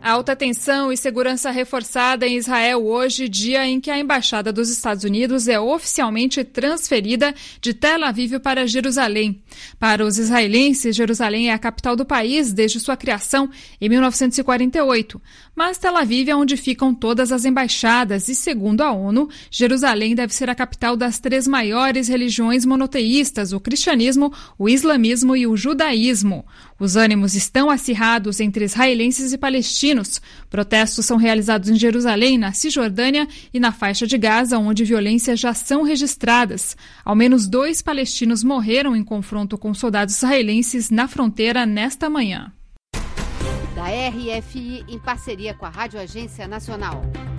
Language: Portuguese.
Alta tensão e segurança reforçada em Israel hoje, dia em que a Embaixada dos Estados Unidos é oficialmente transferida de Tel Aviv para Jerusalém. Para os israelenses, Jerusalém é a capital do país desde sua criação em 1948. Mas Tel Aviv é onde ficam todas as embaixadas e, segundo a ONU, Jerusalém deve ser a capital das 3 maiores religiões monoteístas, o cristianismo, o islamismo e o judaísmo. Os ânimos estão acirrados entre israelenses e palestinos. Protestos são realizados em Jerusalém, na Cisjordânia e na faixa de Gaza, onde violências já são registradas. Ao menos 2 palestinos morreram em confronto com soldados israelenses na fronteira nesta manhã. Da RFI, em parceria com a Rádio Agência Nacional.